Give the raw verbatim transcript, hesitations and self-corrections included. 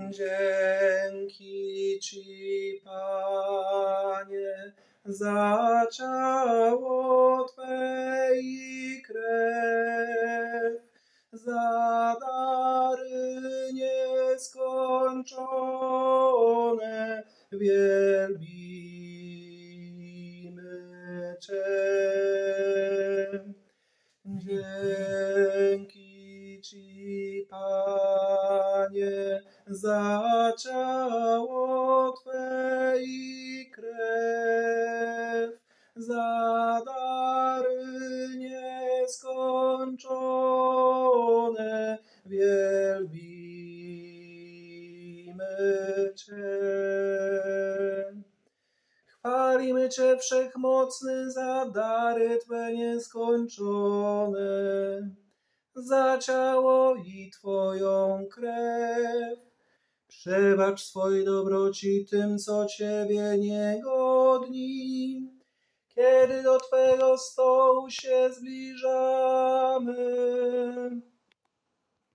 Dzięki Ci, Panie, za ciało Twe i krew, za dary nieskończone, wielbimy Cię. Dzięki Ci, Panie, za ciało Twe i krew, za dary nieskończone, wielbimy Cię. Chwalimy Cię, Wszechmocny, za dary Twe nieskończone, za ciało i Twoją krew. Przebacz swojej dobroci tym, co Ciebie niegodni, kiedy do Twego stołu się zbliżamy.